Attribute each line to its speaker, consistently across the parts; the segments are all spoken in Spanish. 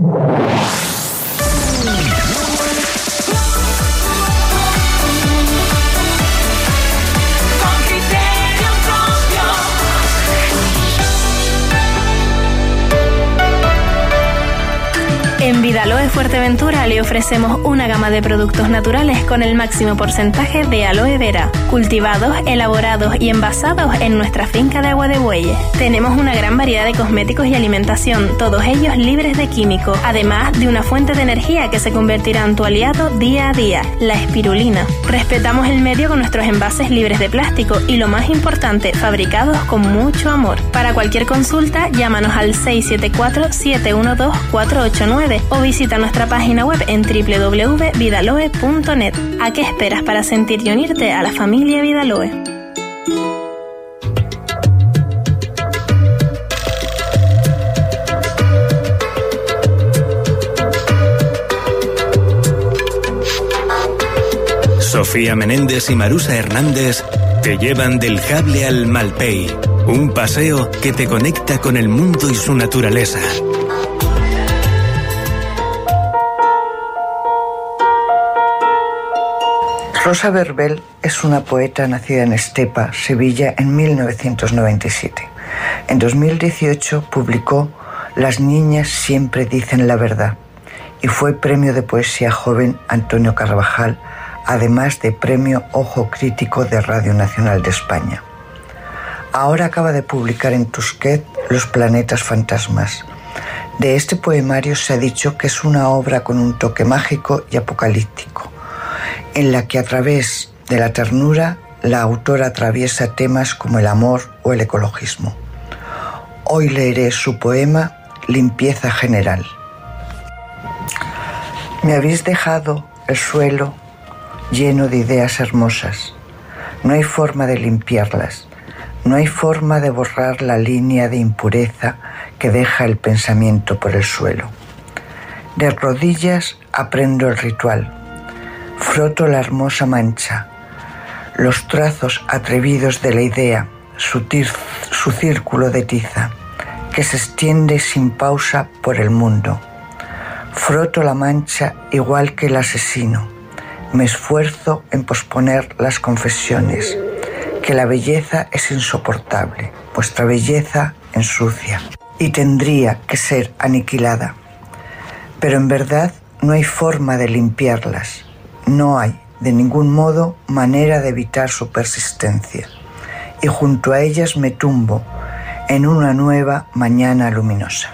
Speaker 1: En Vidaloe Fuerteventura le ofrecemos una gama de productos naturales con el máximo porcentaje de aloe vera, cultivados, elaborados y envasados en nuestra finca de Agua de Bueyes. Tenemos una gran variedad de cosméticos y alimentación, todos ellos libres de químicos, además de una fuente de energía que se convertirá en tu aliado día a día, la espirulina. Respetamos el medio con nuestros envases libres de plástico y, lo más importante, fabricados con mucho amor. Para cualquier consulta, llámanos al 674-712-489 o visita nuestra página web en www.vidaloe.net. ¿A qué esperas para sentir y unirte a la familia Vidaloe?
Speaker 2: Sofía Menéndez y Marusa Hernández te llevan del Jable al Malpey, un paseo que te conecta con el mundo y su naturaleza.
Speaker 3: Rosa Verbel es una poeta nacida en Estepa, Sevilla, en 1997. En 2018 publicó Las niñas siempre dicen la verdad y fue premio de poesía joven Antonio Carvajal, además de premio Ojo Crítico de Radio Nacional de España. Ahora acaba de publicar en Tusquets Los planetas fantasmas. De este poemario se ha dicho que es una obra con un toque mágico y apocalíptico, en la que a través de la ternura la autora atraviesa temas como el amor o el ecologismo. Hoy leeré su poema Limpieza General. Me habéis dejado el suelo lleno de ideas hermosas. No hay forma de limpiarlas, no hay forma de borrar la línea de impureza que deja el pensamiento por el suelo. De rodillas aprendo el ritual. Froto la hermosa mancha, los trazos atrevidos de la idea, su círculo de tiza, que se extiende sin pausa por el mundo. Froto la mancha igual que el asesino. Me esfuerzo en posponer las confesiones, que la belleza es insoportable, vuestra belleza ensucia, y tendría que ser aniquilada. Pero en verdad no hay forma de limpiarlas. No hay, de ningún modo, manera de evitar su persistencia. Y junto a ellas me tumbo en una nueva mañana luminosa.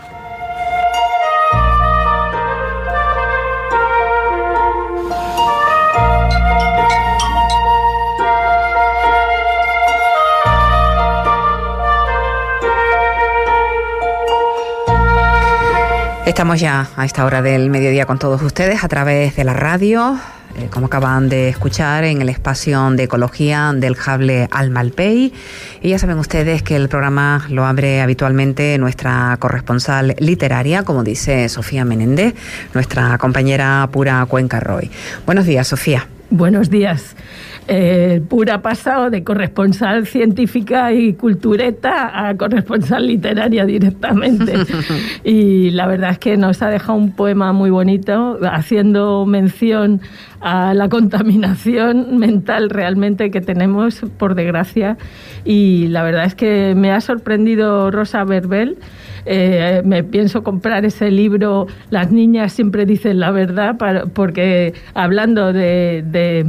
Speaker 4: Estamos ya a esta hora del mediodía con todos ustedes a través de la radio, como acaban de escuchar, en el espacio de ecología del Jable al Malpey. Y ya saben ustedes que el programa lo abre habitualmente nuestra corresponsal literaria, como dice Sofía Menéndez, nuestra compañera Pura Cuenca Roy. Buenos días, Sofía.
Speaker 5: Buenos días. Pura pasado de corresponsal científica y cultureta a corresponsal literaria directamente. Y la verdad es que nos ha dejado un poema muy bonito, haciendo mención a la contaminación mental realmente que tenemos, por desgracia. Y la verdad es que me ha sorprendido Rosa Verbel. Me pienso comprar ese libro, Las niñas siempre dicen la verdad, porque hablando de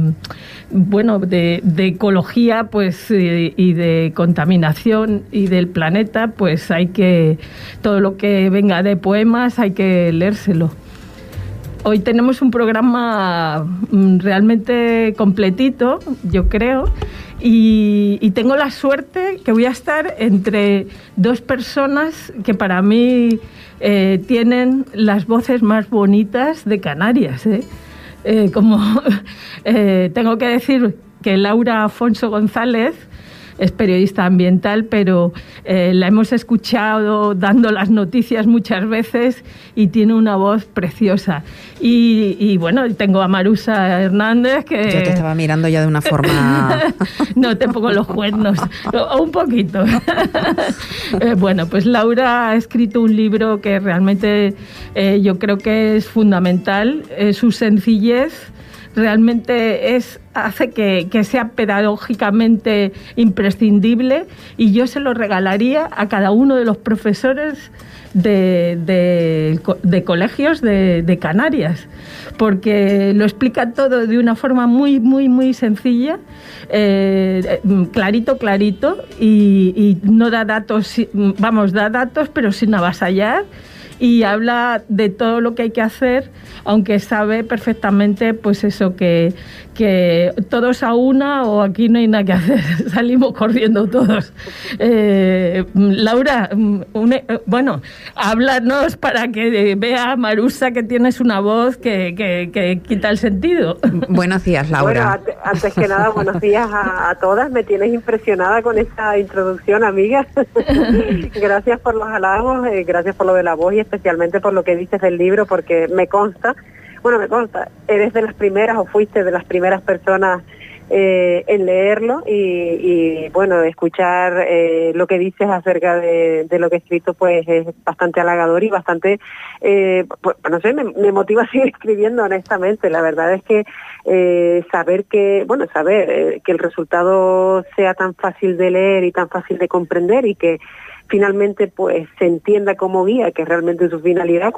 Speaker 5: ecología, pues, y de contaminación y del planeta, pues hay que, todo lo que venga de poemas hay que leérselo. Hoy tenemos un programa realmente completito, yo creo, y tengo la suerte que voy a estar entre dos personas que para mí tienen las voces más bonitas de Canarias, tengo que decir que Laura Afonso González es periodista ambiental, pero la hemos escuchado dando las noticias muchas veces y tiene una voz preciosa. Y bueno, tengo a Marusa Hernández que...
Speaker 4: Yo te estaba mirando ya de una forma...
Speaker 5: No te pongo los cuernos, un poquito. Bueno, pues Laura ha escrito un libro que realmente yo creo que es fundamental. Su sencillez realmente hace que sea pedagógicamente imprescindible, y yo se lo regalaría a cada uno de los profesores de colegios de Canarias, porque lo explica todo de una forma muy, muy, muy sencilla, clarito, y no da datos, da datos, pero sin avasallar, y habla de todo lo que hay que hacer, aunque sabe perfectamente, pues eso, que todos a una, o aquí no hay nada que hacer, salimos corriendo todos. Laura, bueno, háblanos para que vea Marusa que tienes una voz que quita el sentido.
Speaker 4: Buenos días, Laura.
Speaker 6: Bueno, antes que nada, buenos días a todas. Me tienes impresionada con esta introducción, amiga. Gracias por los halagos, gracias por lo de la voz y especialmente por lo que dices del libro, porque me consta, eres de las primeras o fuiste de las primeras personas en leerlo y bueno, escuchar lo que dices acerca de lo que he escrito, pues es bastante halagador y bastante, no sé, me motiva a seguir escribiendo, honestamente. La verdad es que saber que el resultado sea tan fácil de leer y tan fácil de comprender, y que finalmente pues se entienda como guía, que es realmente su finalidad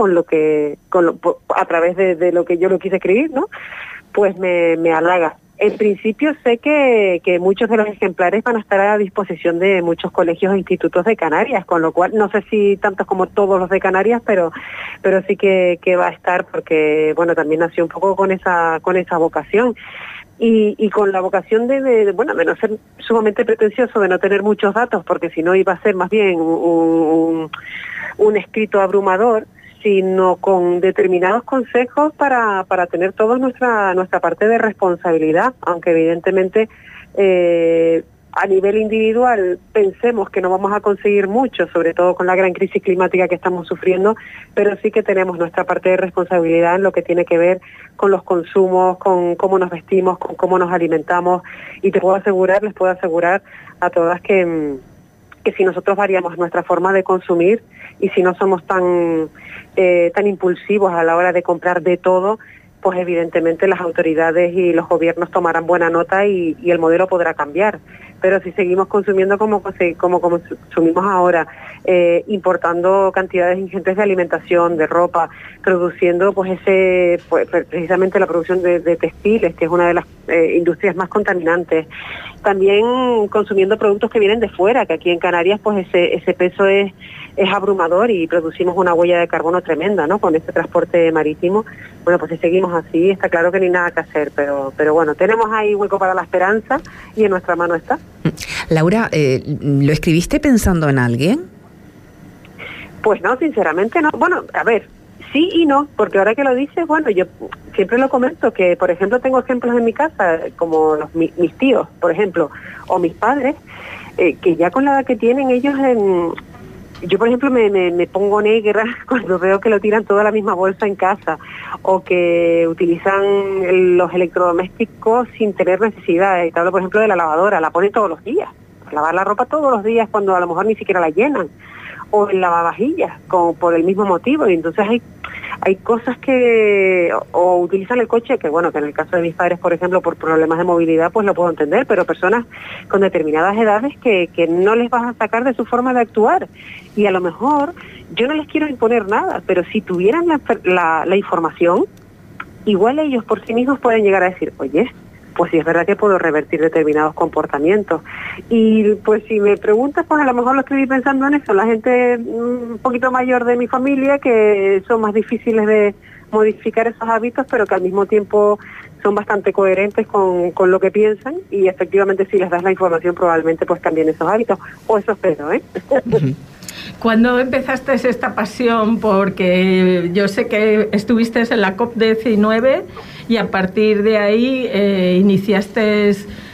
Speaker 6: a través de lo que yo lo quise escribir, ¿no? Pues me halaga. En principio sé que muchos de los ejemplares van a estar a disposición de muchos colegios e institutos de Canarias, con lo cual no sé si tantos como todos los de Canarias, pero sí que va a estar, porque bueno, también nació un poco con esa vocación. Y con la vocación de no ser sumamente pretencioso, de no tener muchos datos, porque si no iba a ser más bien un escrito abrumador, sino con determinados consejos para tener toda nuestra parte de responsabilidad, aunque evidentemente a nivel individual pensemos que no vamos a conseguir mucho, sobre todo con la gran crisis climática que estamos sufriendo, pero sí que tenemos nuestra parte de responsabilidad en lo que tiene que ver con los consumos, con cómo nos vestimos, con cómo nos alimentamos, y les puedo asegurar a todas que si nosotros variamos nuestra forma de consumir, y si no somos tan impulsivos a la hora de comprar de todo, pues evidentemente las autoridades y los gobiernos tomarán buena nota y el modelo podrá cambiar. Pero si seguimos consumiendo como consumimos ahora, importando cantidades ingentes de alimentación, de ropa, produciendo precisamente la producción de textiles, que es una de las industrias más contaminantes, también consumiendo productos que vienen de fuera, que aquí en Canarias pues ese peso es abrumador y producimos una huella de carbono tremenda, ¿no? Con este transporte marítimo. Bueno, pues si seguimos así, está claro que ni nada que hacer, pero bueno, tenemos ahí hueco para la esperanza y en nuestra mano está.
Speaker 4: Laura, ¿lo escribiste pensando en alguien?
Speaker 6: Pues no, sinceramente no. Bueno, a ver, sí y no, porque ahora que lo dices, bueno, yo siempre lo comento, que por ejemplo tengo ejemplos en mi casa, como mis tíos, por ejemplo, o mis padres, que ya con la edad que tienen ellos, yo por ejemplo me pongo negra cuando veo que lo tiran toda la misma bolsa en casa, o que utilizan los electrodomésticos sin tener necesidad. Te hablo por ejemplo de la lavadora, la ponen todos los días, lavar la ropa todos los días cuando a lo mejor ni siquiera la llenan, o el lavavajillas por el mismo motivo. Y entonces hay cosas que o utilizan el coche, que bueno, que en el caso de mis padres, por ejemplo, por problemas de movilidad, pues lo puedo entender, pero personas con determinadas edades que no les vas a sacar de su forma de actuar. Y a lo mejor yo no les quiero imponer nada, pero si tuvieran la información, igual ellos por sí mismos pueden llegar a decir, oye, pues sí, es verdad que puedo revertir determinados comportamientos. Y pues si me preguntas, pues a lo mejor lo estoy pensando en eso, la gente un poquito mayor de mi familia, que son más difíciles de modificar esos hábitos, pero que al mismo tiempo son bastante coherentes con lo que piensan, y efectivamente si les das la información probablemente pues cambien esos hábitos, o eso espero, ¿eh?
Speaker 5: ¿Cuándo empezaste esta pasión? Porque yo sé que estuviste en la COP19 y a partir de ahí iniciaste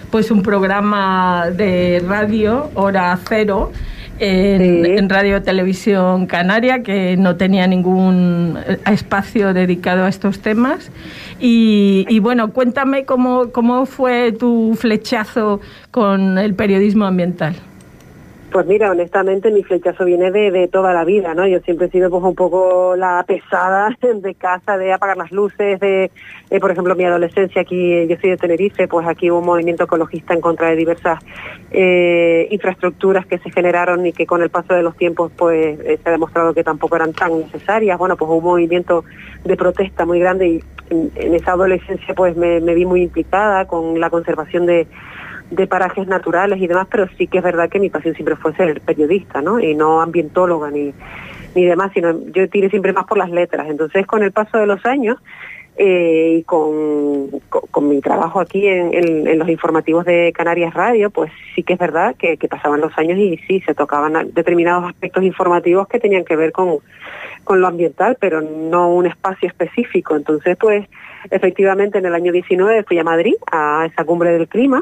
Speaker 5: pues un programa de radio, Hora Cero, en Radio Televisión Canaria, que no tenía ningún espacio dedicado a estos temas. Y bueno, cuéntame cómo fue tu flechazo con el periodismo ambiental.
Speaker 6: Pues mira, honestamente mi flechazo viene de toda la vida, ¿no? Yo siempre he sido pues un poco la pesada de casa, de apagar las luces, por ejemplo, mi adolescencia aquí, yo soy de Tenerife, pues aquí hubo un movimiento ecologista en contra de diversas infraestructuras que se generaron y que con el paso de los tiempos pues se ha demostrado que tampoco eran tan necesarias. Bueno, pues hubo un movimiento de protesta muy grande y en esa adolescencia pues me vi muy implicada con la conservación de parajes naturales y demás, pero sí que es verdad que mi pasión siempre fue ser periodista, ¿no? Y no ambientóloga ni demás, sino yo tiré siempre más por las letras. Entonces, con el paso de los años y con mi trabajo aquí en los informativos de Canarias Radio, pues sí que es verdad que pasaban los años y sí, se tocaban determinados aspectos informativos que tenían que ver con lo ambiental, pero no un espacio específico. Entonces, pues, efectivamente, en el año 19 fui a Madrid, a esa cumbre del clima,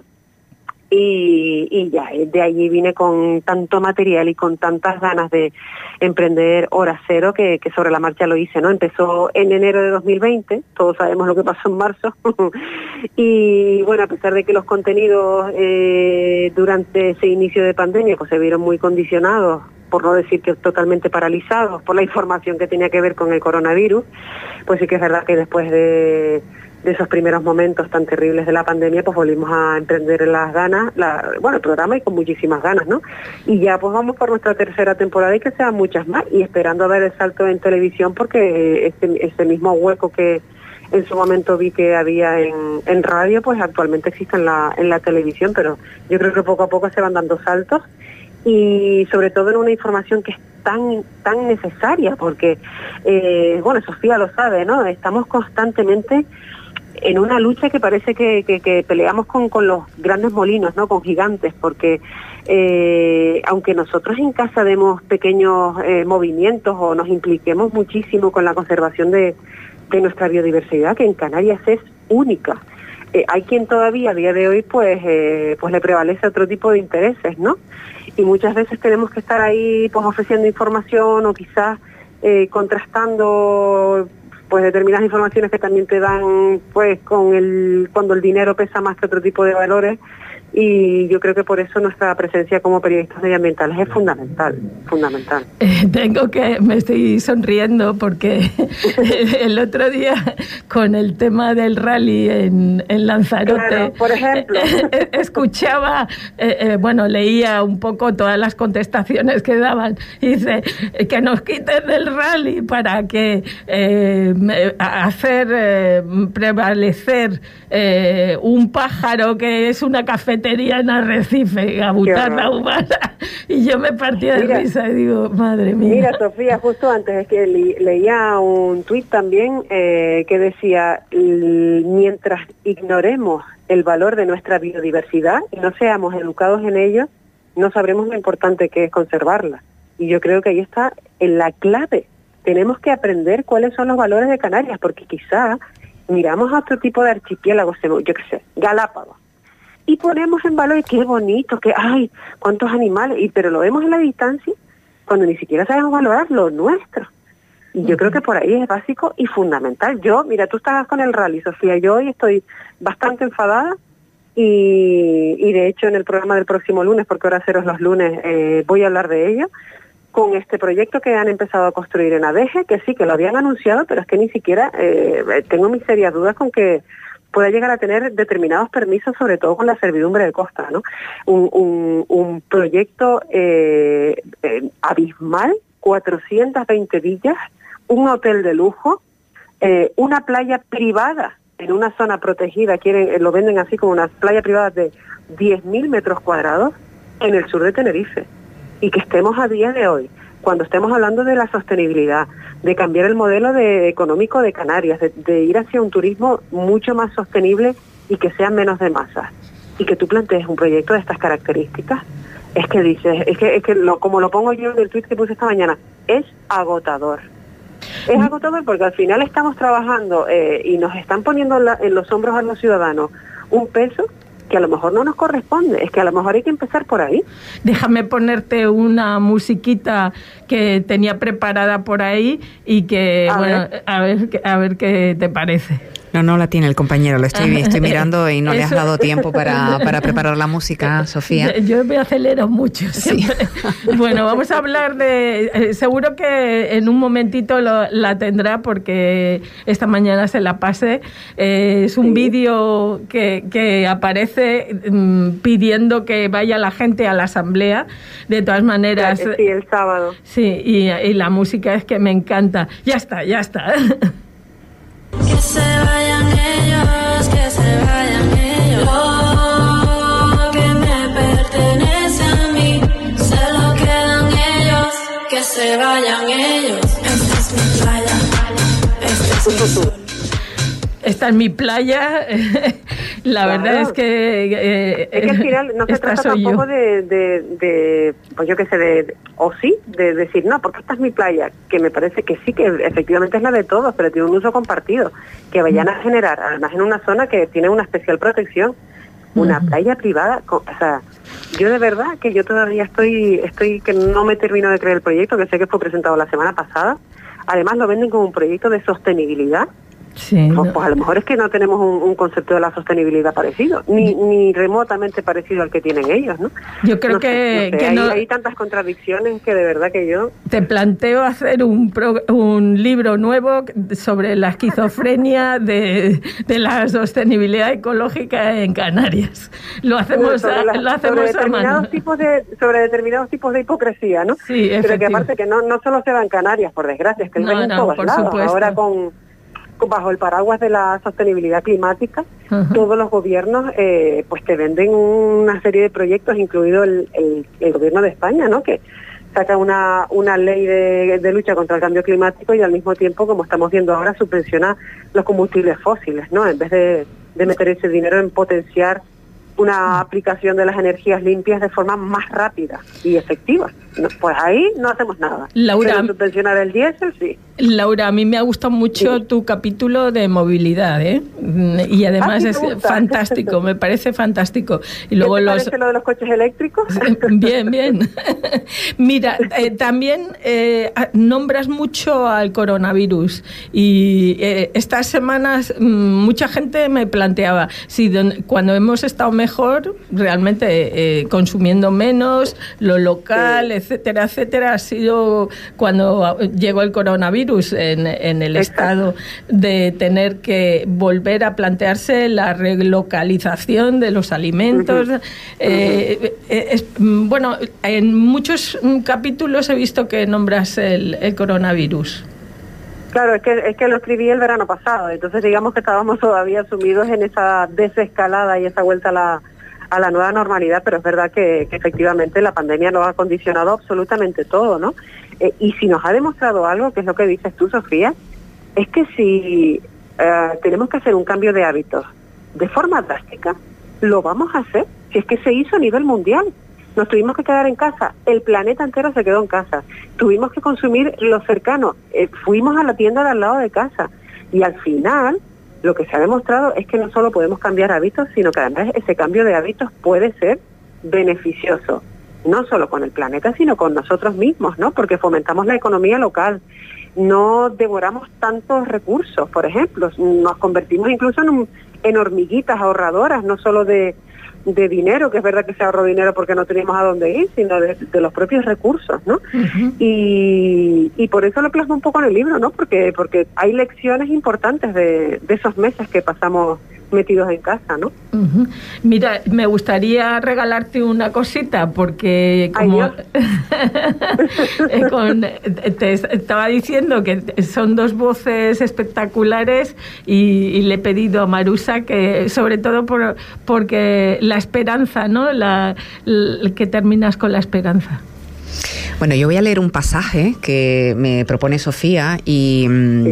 Speaker 6: y ya de allí vine con tanto material y con tantas ganas de emprender Hora Cero que sobre la marcha lo hice, ¿no? Empezó en enero de 2020, todos sabemos lo que pasó en marzo, y bueno, a pesar de que los contenidos durante ese inicio de pandemia pues se vieron muy condicionados, por no decir que totalmente paralizados por la información que tenía que ver con el coronavirus, pues sí que es verdad que después de esos primeros momentos tan terribles de la pandemia, pues volvimos a emprender las ganas, el programa, y con muchísimas ganas, ¿no? Y ya pues vamos por nuestra tercera temporada y que sean muchas más, y esperando a ver el salto en televisión, porque ese mismo hueco que en su momento vi que había en radio, pues actualmente existe en la televisión, pero yo creo que poco a poco se van dando saltos, y sobre todo en una información que es tan necesaria, porque, Sofía lo sabe, ¿no? Estamos constantemente en una lucha que parece que peleamos con los grandes molinos, ¿no? Con gigantes, porque aunque nosotros en casa demos pequeños movimientos o nos impliquemos muchísimo con la conservación de nuestra biodiversidad, que en Canarias es única, hay quien todavía a día de hoy pues le prevalece otro tipo de intereses, ¿no? Y muchas veces tenemos que estar ahí pues ofreciendo información o quizás contrastando pues determinadas informaciones que también te dan pues cuando el dinero pesa más que otro tipo de valores, y yo creo que por eso nuestra presencia como periodistas medioambientales es fundamental.
Speaker 5: Me estoy sonriendo porque el otro día con el tema del rally en Lanzarote,
Speaker 6: claro, por ejemplo,
Speaker 5: escuchaba, leía un poco todas las contestaciones que daban, y dice que nos quiten el rally para que hacer prevalecer un pájaro que es una cafetería en Arrecife, a butarla humana, y yo me partía de risa y digo, madre mía.
Speaker 6: Mira, Sofía, justo antes es que leía un tuit también que decía, mientras ignoremos el valor de nuestra biodiversidad y no seamos educados en ello, no sabremos lo importante que es conservarla. Y yo creo que ahí está en la clave. Tenemos que aprender cuáles son los valores de Canarias, porque quizá miramos a otro tipo de archipiélagos, yo qué sé, Galápagos, y ponemos en valor, qué bonito, que ay, cuántos animales, pero lo vemos en la distancia cuando ni siquiera sabemos valorar lo nuestro. Y yo creo que por ahí es básico y fundamental. Mira, tú estabas con el rally, Sofía, yo hoy estoy bastante enfadada y de hecho en el programa del próximo lunes, porque Hora Cero es los lunes, voy a hablar de ello, con este proyecto que han empezado a construir en Adeje, que sí, que lo habían anunciado, pero es que ni siquiera tengo mis serias dudas con que pueda llegar a tener determinados permisos, sobre todo con la servidumbre de costa, ¿no? Un proyecto abismal, 420 villas, un hotel de lujo, una playa privada en una zona protegida, lo venden así como una playa privada de 10.000 metros cuadrados en el sur de Tenerife. Y que estemos a día de hoy, cuando estemos hablando de la sostenibilidad, de cambiar el modelo económico de Canarias, de ir hacia un turismo mucho más sostenible y que sea menos de masas, y que tú plantees un proyecto de estas características, es que dices, como lo pongo yo en el tuit que puse esta mañana, es agotador. Es agotador porque al final estamos trabajando y nos están poniendo en los hombros a los ciudadanos un peso que a lo mejor no nos corresponde, es que a lo mejor hay que empezar por ahí.
Speaker 5: Déjame ponerte una musiquita que tenía preparada por ahí y que, a ver qué te parece.
Speaker 4: No la tiene el compañero, lo estoy mirando y no le has dado tiempo para preparar la música, Sofía.
Speaker 5: Yo me acelero mucho siempre. Sí. Bueno, vamos a hablar de... seguro que en un momentito la tendrá porque esta mañana se la pasé. Es un vídeo que aparece pidiendo que vaya la gente a la asamblea. De todas maneras...
Speaker 6: Sí, el sábado.
Speaker 5: Sí, y la música es que me encanta. Ya está.
Speaker 7: Que se vayan ellos, que se vayan ellos. Lo que me pertenece a mí, se lo quedan ellos. Que se vayan ellos. Esta es mi playa, este es mi sol.
Speaker 5: Esta es mi playa. La verdad es que...
Speaker 6: es que al final no se trata tampoco de pues yo qué sé, de decir, no, porque esta es mi playa, que me parece que sí, que efectivamente es la de todos, pero tiene un uso compartido, que vayan a generar, además en una zona que tiene una especial protección, una playa privada, o sea, yo de verdad que yo todavía estoy que no me termino de creer el proyecto, que sé que fue presentado la semana pasada, además lo venden como un proyecto de sostenibilidad.
Speaker 5: Sí,
Speaker 6: pues a lo mejor es que no tenemos un concepto de la sostenibilidad parecido, ni remotamente parecido al que tienen ellos, ¿no?
Speaker 5: Yo creo
Speaker 6: hay tantas contradicciones que de verdad que yo...
Speaker 5: Te planteo hacer un libro nuevo sobre la esquizofrenia de la sostenibilidad ecológica en Canarias. Lo hacemos a mano.
Speaker 6: Sobre determinados tipos de hipocresía, ¿no?
Speaker 5: Sí,
Speaker 6: pero que aparte que no solo se da en Canarias, por desgracia, es que en todos lados.
Speaker 5: Supuesto.
Speaker 6: Ahora bajo el paraguas de la sostenibilidad climática, todos los gobiernos pues te venden una serie de proyectos, incluido el gobierno de España, ¿no? Que saca una ley de lucha contra el cambio climático y al mismo tiempo, como estamos viendo ahora, subvenciona los combustibles fósiles, ¿no? En vez de meter ese dinero en potenciar una aplicación de las energías limpias de forma más rápida y efectiva. No, pues ahí no hacemos nada.
Speaker 5: Laura,
Speaker 6: pero subvencionar el diésel, sí.
Speaker 5: Laura, a mí me ha gustado mucho tu capítulo de movilidad, ¿eh? Y además es fantástico, me parece fantástico. Y luego
Speaker 6: ¿Qué te parece lo de los coches eléctricos?
Speaker 5: Bien. Mira, también nombras mucho al coronavirus y estas semanas mucha gente me planteaba si cuando hemos estado mejor, realmente consumiendo menos, lo local, etcétera, ha sido cuando llegó el coronavirus en el estado de tener que volver a plantearse la relocalización de los alimentos. Bueno, en muchos capítulos he visto que nombras el coronavirus.
Speaker 6: Claro, es que lo escribí el verano pasado, entonces digamos que estábamos todavía sumidos en esa desescalada y esa vuelta a la nueva normalidad, pero es verdad que efectivamente la pandemia nos ha condicionado absolutamente todo, ¿no? Y si nos ha demostrado algo, que es lo que dices tú, Sofía, es que si tenemos que hacer un cambio de hábitos de forma drástica, lo vamos a hacer, si es que se hizo a nivel mundial. Nos tuvimos que quedar en casa, el planeta entero se quedó en casa, tuvimos que consumir lo cercano, fuimos a la tienda de al lado de casa y al final lo que se ha demostrado es que no solo podemos cambiar hábitos, sino que además ese cambio de hábitos puede ser beneficioso, no solo con el planeta, sino con nosotros mismos, ¿no? Porque fomentamos la economía local, no devoramos tantos recursos, por ejemplo, nos convertimos incluso en hormiguitas ahorradoras, no solo de dinero, que es verdad que se ahorró dinero porque no teníamos a dónde ir, sino de los propios recursos, ¿no? Y por eso lo plasmo un poco en el libro, ¿no? Porque hay lecciones importantes de esos meses que pasamos metidos en casa, ¿no?
Speaker 5: Mira, me gustaría regalarte una cosita porque como te estaba diciendo que son dos voces espectaculares y le he pedido a Marusa que sobre todo porque la esperanza, ¿no? Que terminas con la esperanza.
Speaker 4: Bueno, yo voy a leer un pasaje que me propone Sofía y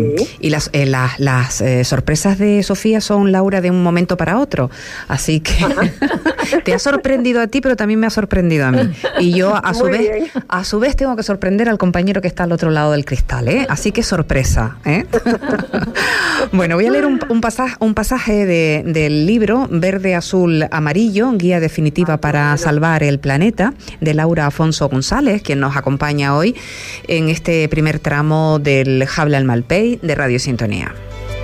Speaker 4: las sorpresas de Sofía son, Laura, de un momento para otro. Así que te ha sorprendido a ti, pero también me ha sorprendido a mí. Y yo, a su vez, tengo que sorprender al compañero que está al otro lado del cristal, ¿eh? Así que sorpresa, ¿eh? Bueno, voy a leer un pasaje del libro Verde, Azul, Amarillo, Guía Definitiva para Salvar el Planeta, de Laura Afonso González, quien nos acompaña hoy en este primer tramo del Jable al Malpey de Radio Sintonía.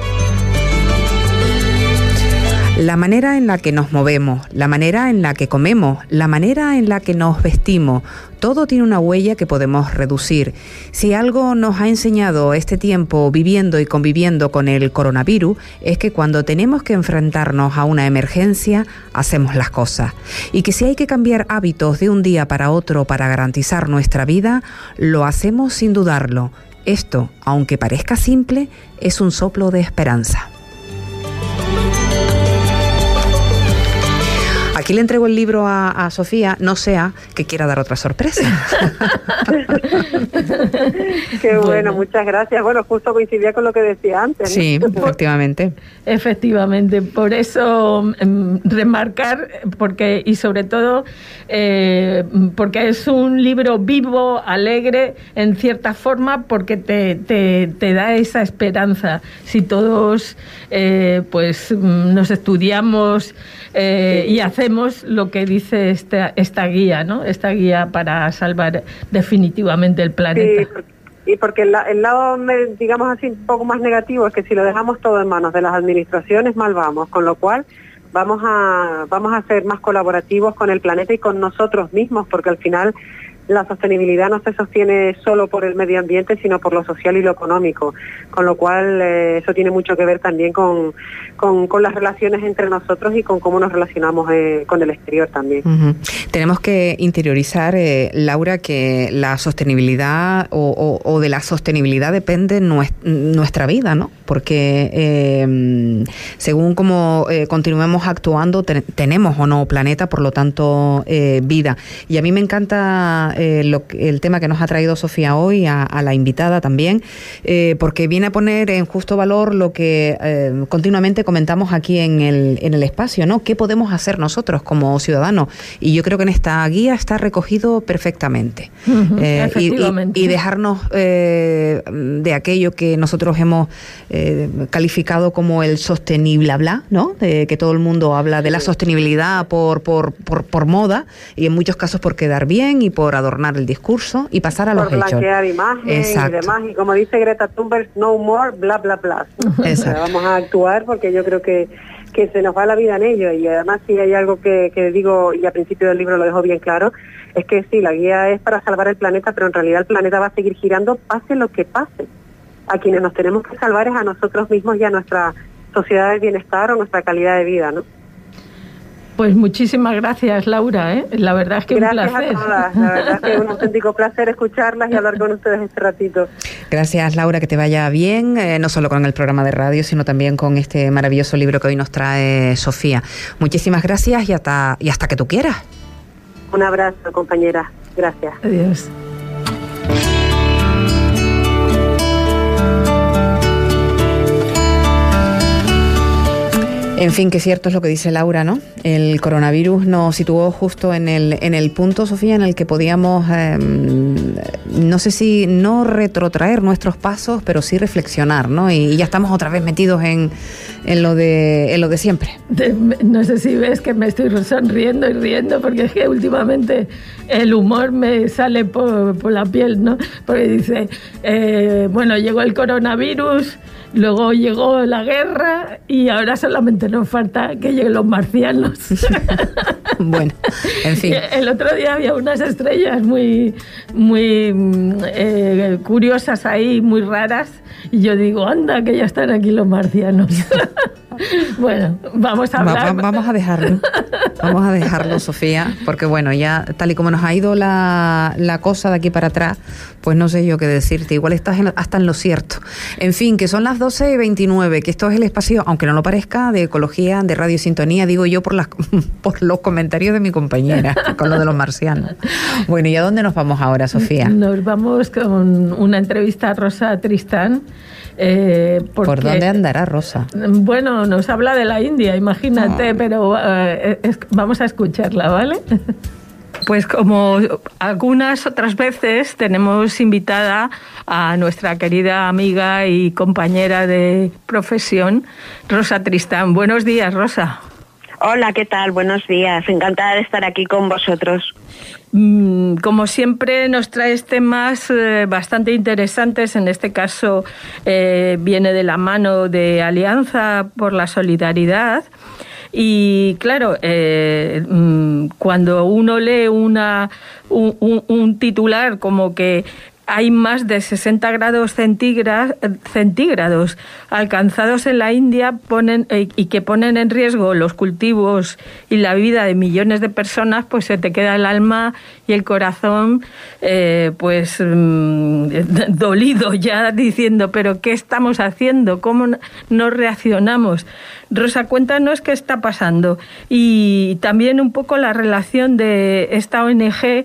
Speaker 4: La manera en la que nos movemos, la manera en la que comemos, la manera en la que nos vestimos, todo tiene una huella que podemos reducir. Si algo nos ha enseñado este tiempo viviendo y conviviendo con el coronavirus, es que cuando tenemos que enfrentarnos a una emergencia, hacemos las cosas. Y que si hay que cambiar hábitos de un día para otro para garantizar nuestra vida, lo hacemos sin dudarlo. Esto, aunque parezca simple, es un soplo de esperanza. Aquí le entrego el libro a Sofía, no sea que quiera dar otra sorpresa.
Speaker 6: Qué bueno, muchas gracias. Bueno, justo coincidía con lo que decía antes, ¿no?
Speaker 4: Sí, efectivamente.
Speaker 5: Efectivamente, por eso remarcar, y sobre todo porque es un libro vivo, alegre, en cierta forma, porque te da esa esperanza. Si todos nos estudiamos y hacemos lo que dice esta guía, ¿no? Esta guía para salvar definitivamente el planeta.
Speaker 6: Sí, y porque el lado, digamos así, un poco más negativo es que si lo dejamos todo en manos de las administraciones, mal vamos, con lo cual vamos a ser más colaborativos con el planeta y con nosotros mismos, porque al final la sostenibilidad no se sostiene solo por el medio ambiente, sino por lo social y lo económico, con lo cual eso tiene mucho que ver también con las relaciones entre nosotros y con cómo nos relacionamos con el exterior también.
Speaker 4: Uh-huh. Tenemos que interiorizar, Laura, que la sostenibilidad o de la sostenibilidad depende nuestra vida, ¿no? Porque según cómo continuemos actuando, tenemos o no planeta, por lo tanto vida. Y a mí me encanta el tema que nos ha traído Sofía hoy, a la invitada también, porque viene a poner en justo valor lo que continuamente comentamos aquí en el espacio, ¿no? ¿Qué podemos hacer nosotros como ciudadanos? Y yo creo que en esta guía está recogido perfectamente.
Speaker 5: Uh-huh, efectivamente.
Speaker 4: Y dejarnos de aquello que nosotros hemos calificado como el sostenible bla, ¿no? De que todo el mundo habla de la sostenibilidad por moda, y en muchos casos por quedar bien y por adornar el discurso y pasar a los hechos.
Speaker 6: Por blanquear imagen y demás, y como dice Greta Thunberg, no more, bla, bla, bla.
Speaker 4: Exacto.
Speaker 6: Vamos a actuar porque yo creo que se nos va la vida en ello, y además si hay algo que digo, y al principio del libro lo dejo bien claro, es que sí, la guía es para salvar el planeta, pero en realidad el planeta va a seguir girando pase lo que pase. A quienes nos tenemos que salvar es a nosotros mismos y a nuestra sociedad de bienestar o nuestra calidad de vida, ¿no?
Speaker 5: Pues muchísimas gracias, Laura, ¿eh? La verdad es que
Speaker 6: gracias
Speaker 5: un placer.
Speaker 6: A todas. La verdad es que es un auténtico placer escucharlas y hablar con ustedes este ratito.
Speaker 4: Gracias, Laura, que te vaya bien, no solo con el programa de radio, sino también con este maravilloso libro que hoy nos trae Sofía. Muchísimas gracias y hasta que tú quieras.
Speaker 6: Un abrazo, compañera. Gracias.
Speaker 5: Adiós.
Speaker 4: En fin, que cierto es lo que dice Laura, ¿no? El coronavirus nos situó justo en el punto, Sofía, en el que podíamos, no sé si no retrotraer nuestros pasos, pero sí reflexionar, ¿no? Y ya estamos otra vez metidos en lo de siempre.
Speaker 5: No sé si ves que me estoy sonriendo y riendo, porque es que últimamente el humor me sale por la piel, ¿no? Porque dice, llegó el coronavirus, luego llegó la guerra y ahora solamente nos falta que lleguen los marcianos.
Speaker 4: Bueno, en fin.
Speaker 5: El otro día había unas estrellas muy curiosas ahí, muy raras, y yo digo, anda, que ya están aquí los marcianos. Bueno, vamos a hablar.
Speaker 4: Vamos a dejarlo. Vamos a dejarlo, Sofía, porque bueno, ya tal y como nos ha ido la cosa de aquí para atrás, pues no sé yo qué decirte. Igual estás hasta en lo cierto. En fin, que son las 12:29, que esto es el espacio, aunque no lo parezca, de ecología, de Radio Sintonía, digo yo por los comentarios de mi compañera, con lo de los marcianos. Bueno, ¿y a dónde nos vamos ahora, Sofía?
Speaker 5: Nos vamos con una entrevista a Rosa Tristán.
Speaker 4: ¿Por dónde andará Rosa?
Speaker 5: Bueno, nos habla de la India, imagínate, pero vamos a escucharla, ¿vale? Pues como algunas otras veces tenemos invitada a nuestra querida amiga y compañera de profesión, Rosa Tristán. Buenos días, Rosa.
Speaker 8: Hola, ¿qué tal? Buenos días. Encantada de estar aquí con vosotros.
Speaker 5: Como siempre nos traes temas bastante interesantes. En este caso viene de la mano de Alianza por la Solidaridad. Y claro, cuando uno lee un titular como que hay más de 60 grados centígrados alcanzados en la India y que ponen en riesgo los cultivos y la vida de millones de personas, pues se te queda el alma y el corazón dolido ya, diciendo, pero ¿qué estamos haciendo? ¿Cómo nos reaccionamos? Rosa, cuéntanos qué está pasando y también un poco la relación de esta ONG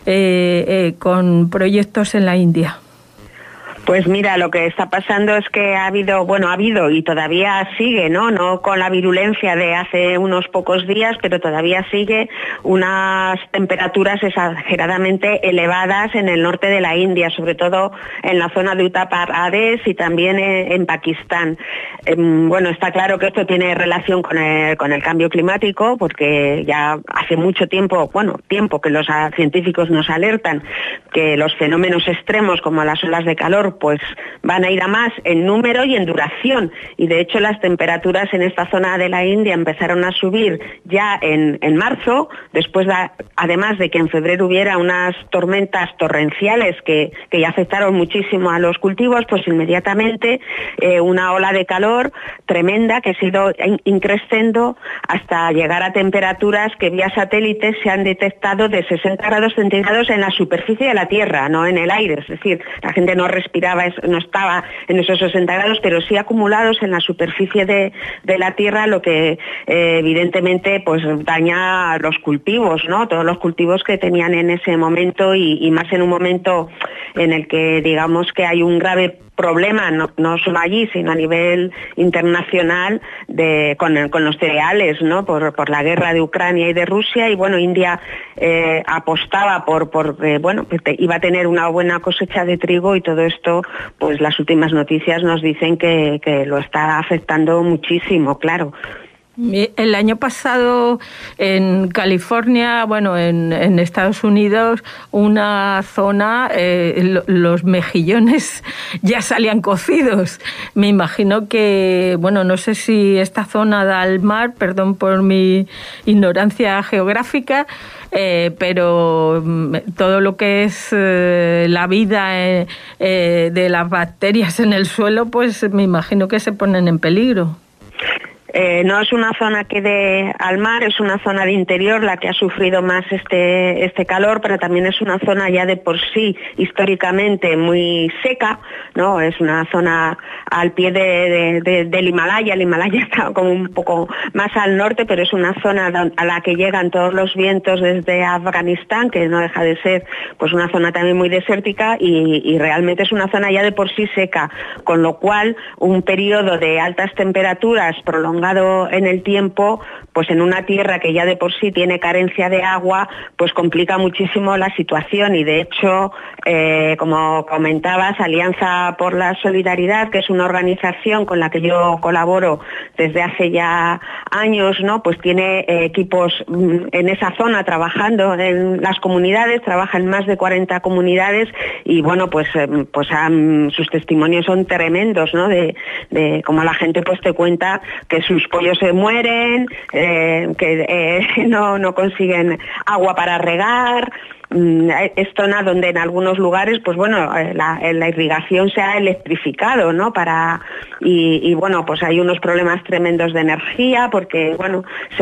Speaker 5: con proyectos en la India.
Speaker 8: Pues mira, lo que está pasando es que ha habido y todavía sigue, no con la virulencia de hace unos pocos días, pero todavía sigue unas temperaturas exageradamente elevadas en el norte de la India, sobre todo en la zona de Uttar Pradesh y también en Pakistán. Bueno, está claro que esto tiene relación con el cambio climático, porque ya hace mucho tiempo que los científicos nos alertan que los fenómenos extremos como las olas de calor pues van a ir a más en número y en duración, y de hecho las temperaturas en esta zona de la India empezaron a subir ya en marzo, además de que en febrero hubiera unas tormentas torrenciales que ya afectaron muchísimo a los cultivos, pues inmediatamente una ola de calor tremenda que ha ido increciendo hasta llegar a temperaturas que vía satélite se han detectado de 60 grados centígrados en la superficie de la Tierra, no en el aire, es decir, la gente no estaba en esos 60 grados, pero sí acumulados en la superficie de la Tierra, lo que evidentemente pues daña los cultivos, ¿no? Todos los cultivos que tenían en ese momento y más en un momento en el que digamos que hay un grave problema, no solo allí, sino a nivel internacional con los cereales, ¿no? Por la guerra de Ucrania y de Rusia, y bueno, India apostaba por iba a tener una buena cosecha de trigo, y todo esto, pues las últimas noticias nos dicen que lo está afectando muchísimo, claro.
Speaker 5: El año pasado en California, en Estados Unidos, una zona, los mejillones ya salían cocidos. Me imagino que, no sé si esta zona da al mar, perdón por mi ignorancia geográfica, pero todo lo que es la vida de las bacterias en el suelo, pues me imagino que se ponen en peligro.
Speaker 8: No es una zona que dé al mar, es una zona de interior la que ha sufrido más este calor, pero también es una zona ya de por sí históricamente muy seca, ¿no? Es una zona al pie del Himalaya. El Himalaya está como un poco más al norte, pero es una zona a la que llegan todos los vientos desde Afganistán, que no deja de ser pues una zona también muy desértica, y realmente es una zona ya de por sí seca, con lo cual un periodo de altas temperaturas prolongado en el tiempo, pues en una tierra que ya de por sí tiene carencia de agua, pues complica muchísimo la situación. Y de hecho, como comentabas, Alianza por la Solidaridad, que es una organización con la que yo colaboro desde hace ya años, ¿no? Pues tiene equipos en esa zona trabajando en las comunidades, trabaja en más de 40 comunidades, y bueno, sus testimonios son tremendos, ¿no? De cómo la gente pues te cuenta que sus pollos se mueren, que no consiguen agua para regar, es zona donde en algunos lugares, pues bueno, la irrigación se ha electrificado, ¿no? Y bueno, pues hay unos problemas tremendos de energía porque, bueno,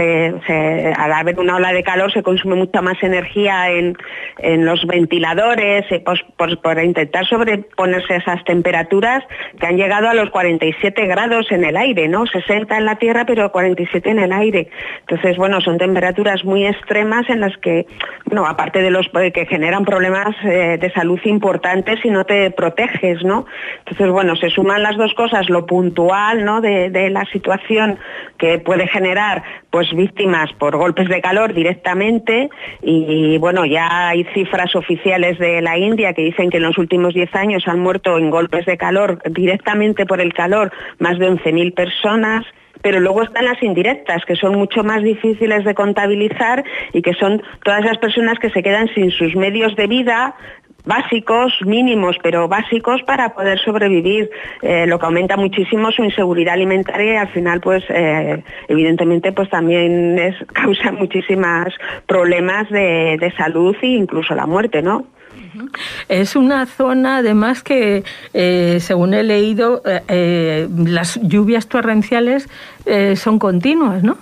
Speaker 8: al haber una ola de calor se consume mucha más energía en los ventiladores, pues, por intentar sobreponerse a esas temperaturas que han llegado a los 47 grados en el aire, ¿no? 60 en la tierra, pero 47 en el aire. Entonces, bueno, son temperaturas muy extremas en las que, bueno, aparte de los que generan problemas de salud importantes si no te proteges, ¿no? Entonces, bueno, se suman las dos cosas, lo puntual, ¿no? de la situación que puede generar, pues, víctimas por golpes de calor directamente, y bueno, ya hay cifras oficiales de la India que dicen que en los últimos 10 años han muerto en golpes de calor directamente por el calor más de 11.000 personas. Pero luego están las indirectas, que son mucho más difíciles de contabilizar y que son todas las personas que se quedan sin sus medios de vida básicos, mínimos, pero básicos para poder sobrevivir, lo que aumenta muchísimo su inseguridad alimentaria y al final, pues, evidentemente, pues también causa muchísimos problemas de salud e incluso la muerte, ¿no?
Speaker 5: Es una zona, además, que, según he leído, las lluvias torrenciales son continuas, ¿no?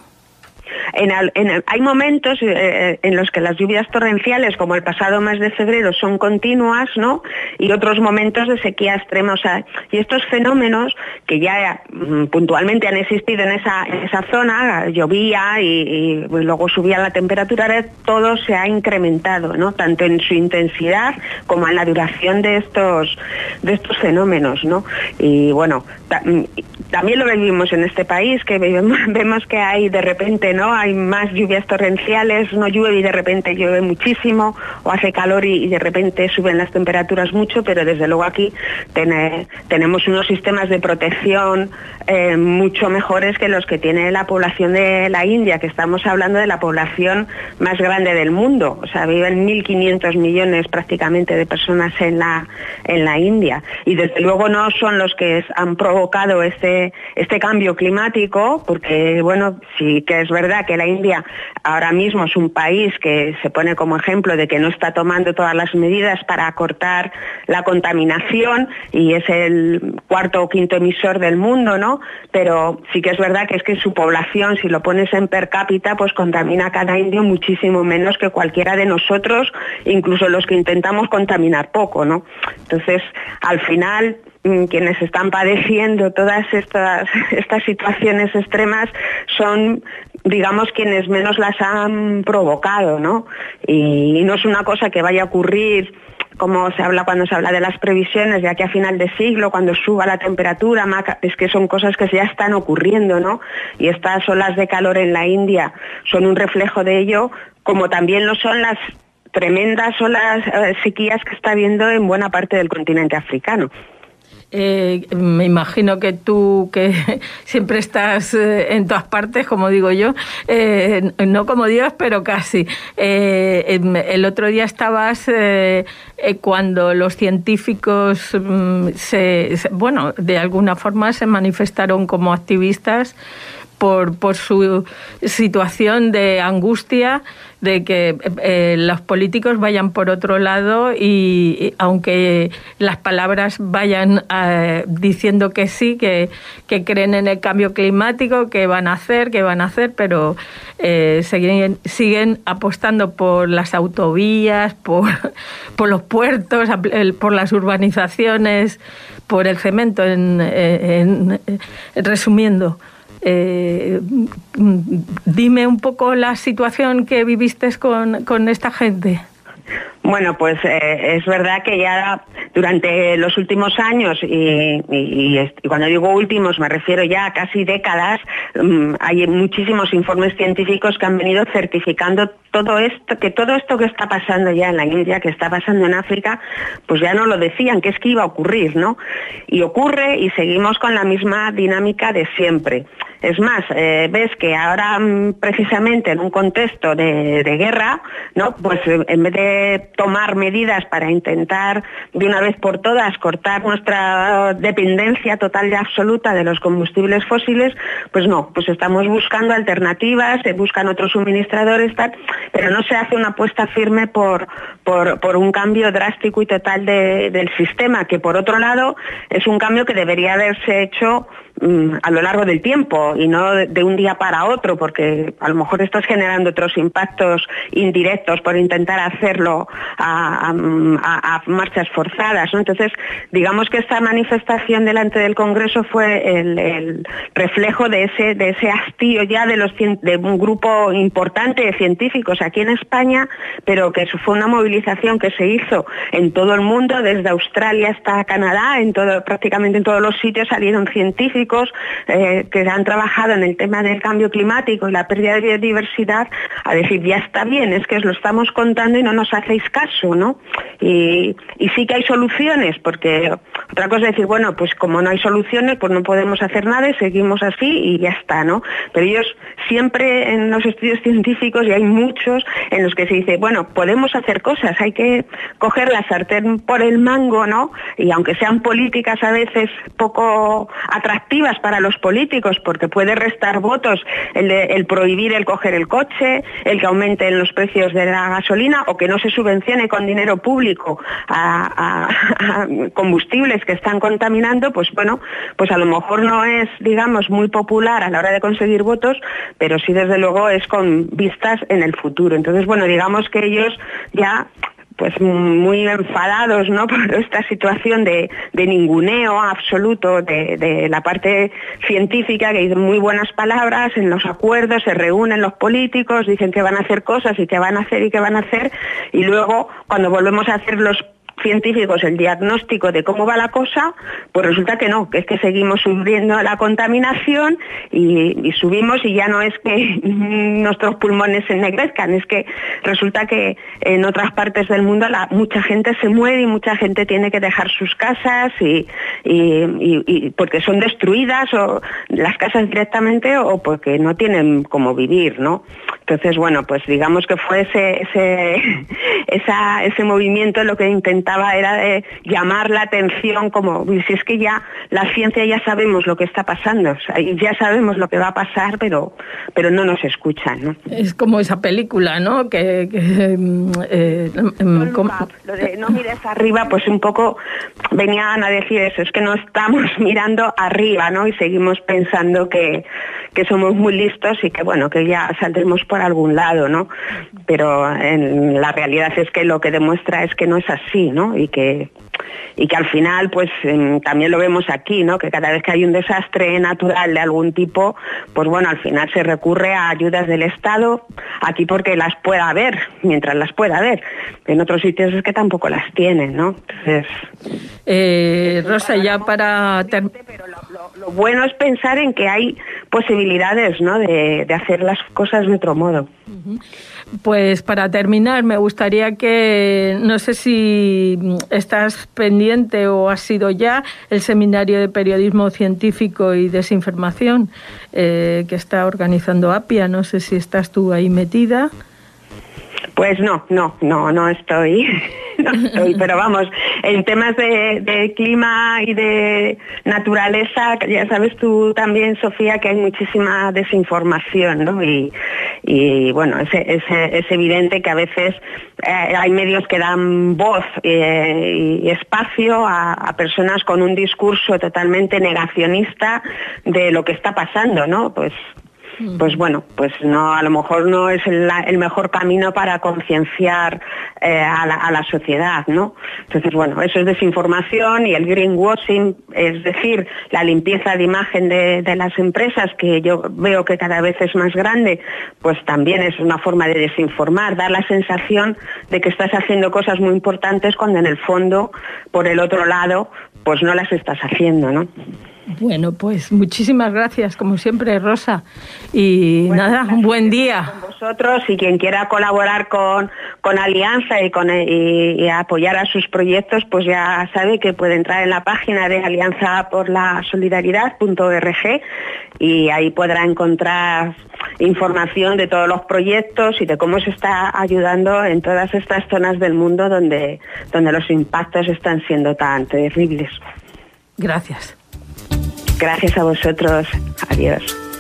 Speaker 8: Hay momentos en los que las lluvias torrenciales, como el pasado mes de febrero, son continuas, ¿no? Y otros momentos de sequía extrema. O sea, y estos fenómenos que ya puntualmente han existido en esa zona, llovía y luego subía la temperatura, todo se ha incrementado, ¿no? Tanto en su intensidad como en la duración de estos fenómenos, ¿no? Y bueno, también lo vivimos en este país, que vemos que hay de repente, ¿no? Hay más lluvias torrenciales, no llueve y de repente llueve muchísimo, o hace calor y de repente suben las temperaturas mucho, pero desde luego aquí tenemos unos sistemas de protección mucho mejores que los que tiene la población de la India, que estamos hablando de la población más grande del mundo. O sea, viven 1.500 millones prácticamente de personas en la India, y desde luego no son los que han provocado este cambio climático, porque bueno, sí que es verdad que la India ahora mismo es un país que se pone como ejemplo de que no está tomando todas las medidas para acortar la contaminación y es el cuarto o quinto emisor del mundo, ¿no? Pero sí que es verdad que su población, si lo pones en per cápita, pues contamina cada indio muchísimo menos que cualquiera de nosotros, incluso los que intentamos contaminar poco, ¿no? Entonces, al final, quienes están padeciendo todas estas situaciones extremas son, digamos, quienes menos las han provocado, ¿no? Y no es una cosa que vaya a ocurrir, como se habla cuando se habla de las previsiones, ya que a final de siglo, cuando suba la temperatura, es que son cosas que ya están ocurriendo, ¿no? Y estas olas de calor en la India son un reflejo de ello, como también lo son las tremendas olas sequías que está habiendo en buena parte del continente africano.
Speaker 5: Me imagino que tú, que siempre estás en todas partes, como digo yo, no como Dios, pero casi. El otro día estabas cuando los científicos de alguna forma se manifestaron como activistas por su situación de angustia, de que los políticos vayan por otro lado y aunque las palabras vayan diciendo que sí, que creen en el cambio climático, que van a hacer, pero siguen apostando por las autovías, por los puertos, por las urbanizaciones, por el cemento, resumiendo. Dime un poco la situación que viviste con esta gente.
Speaker 8: Bueno, pues es verdad que ya durante los últimos años, y cuando digo últimos me refiero ya a casi décadas, hay muchísimos informes científicos que han venido certificando todo esto que está pasando ya en la India, que está pasando en África, pues ya no lo decían, que es que iba a ocurrir, ¿no? Y ocurre y seguimos con la misma dinámica de siempre. Es más, ves que ahora precisamente en un contexto de guerra, ¿no? Pues en vez de tomar medidas para intentar de una vez por todas cortar nuestra dependencia total y absoluta de los combustibles fósiles, pues no, pues estamos buscando alternativas, se buscan otros suministradores, tal, pero no se hace una apuesta firme por un cambio drástico y total del sistema, que por otro lado es un cambio que debería haberse hecho a lo largo del tiempo y no de un día para otro, porque a lo mejor estás generando otros impactos indirectos por intentar hacerlo a marchas forzadas, ¿no? Entonces, digamos que esta manifestación delante del Congreso fue el reflejo de ese hastío ya de un grupo importante de científicos aquí en España, pero que eso fue una movilización que se hizo en todo el mundo, desde Australia hasta Canadá, prácticamente en todos los sitios salieron científicos que han trabajado en el tema del cambio climático y la pérdida de biodiversidad, a decir, ya está bien, es que os lo estamos contando y no nos hacéis caso, ¿no? Y sí que hay soluciones, porque otra cosa es decir, bueno, pues como no hay soluciones, pues no podemos hacer nada y seguimos así y ya está, ¿no? Pero ellos siempre en los estudios científicos, y hay muchos en los que se dice, bueno, podemos hacer cosas, hay que coger la sartén por el mango, ¿no? Y aunque sean políticas a veces poco atractivas para los políticos, porque puede restar votos el prohibir el coger el coche, el que aumenten los precios de la gasolina o que no se subvencione con dinero público a combustibles que están contaminando, pues bueno, pues a lo mejor no es, digamos, muy popular a la hora de conseguir votos, pero sí desde luego es con vistas en el futuro. Entonces, bueno, digamos que ellos ya pues muy enfadados, ¿no?, por esta situación de ninguneo absoluto de la parte científica, que dicen muy buenas palabras en los acuerdos, se reúnen los políticos, dicen que van a hacer cosas y que van a hacer y que van a hacer, y luego cuando volvemos a hacer los científicos el diagnóstico de cómo va la cosa, pues resulta que no, que es que seguimos subiendo la contaminación y subimos, y ya no es que nuestros pulmones se ennegrezcan, es que resulta que en otras partes del mundo mucha gente se muere y mucha gente tiene que dejar sus casas y porque son destruidas, o las casas directamente, o porque no tienen cómo vivir, ¿no? Entonces, bueno, pues digamos que fue ese movimiento lo que intentaba era de llamar la atención, como si es que ya la ciencia ya sabemos lo que está pasando, o sea, ya sabemos lo que va a pasar, pero no nos escuchan, ¿no?
Speaker 5: Es como esa película, ¿no? Lo de
Speaker 8: no mires arriba, pues un poco venían a decir eso, es que no estamos mirando arriba, ¿no? Y seguimos pensando que somos muy listos y que, bueno, que ya saldremos por algún lado, ¿no? Pero en la realidad es que lo que demuestra es que no es así, ¿no? Y que al final, pues también lo vemos aquí, ¿no? Que cada vez que hay un desastre natural de algún tipo, pues bueno, al final se recurre a ayudas del Estado, aquí porque las pueda haber, mientras las pueda haber. En otros sitios es que tampoco las tienen, ¿no? Entonces,
Speaker 5: Rosa, ya para...
Speaker 8: Pero lo bueno es pensar en que hay posibilidades, ¿no?, de hacer las cosas de otro modo.
Speaker 5: Pues para terminar, me gustaría que, no sé si estás pendiente o has sido ya, el seminario de periodismo científico y desinformación que está organizando APIA, no sé si estás tú ahí metida.
Speaker 8: Pues no estoy, pero vamos, en temas de clima y de naturaleza, ya sabes tú también, Sofía, que hay muchísima desinformación, ¿no? Y bueno, es evidente que a veces hay medios que dan voz y espacio a personas con un discurso totalmente negacionista de lo que está pasando, ¿no? Pues bueno, pues no, a lo mejor no es el mejor camino para concienciar a la sociedad, ¿no? Entonces, bueno, eso es desinformación, y el greenwashing, es decir, la limpieza de imagen de las empresas, que yo veo que cada vez es más grande, pues también es una forma de desinformar, dar la sensación de que estás haciendo cosas muy importantes cuando en el fondo, por el otro lado, pues no las estás haciendo, ¿no?
Speaker 5: Bueno, pues muchísimas gracias, como siempre, Rosa. Y bueno, nada, un buen día.
Speaker 8: Con vosotros, y quien quiera colaborar con Alianza y apoyar a sus proyectos, pues ya sabe que puede entrar en la página de alianzaporlasolidaridad.org y ahí podrá encontrar información de todos los proyectos y de cómo se está ayudando en todas estas zonas del mundo donde los impactos están siendo tan terribles.
Speaker 5: Gracias.
Speaker 8: Gracias a vosotros. Adiós.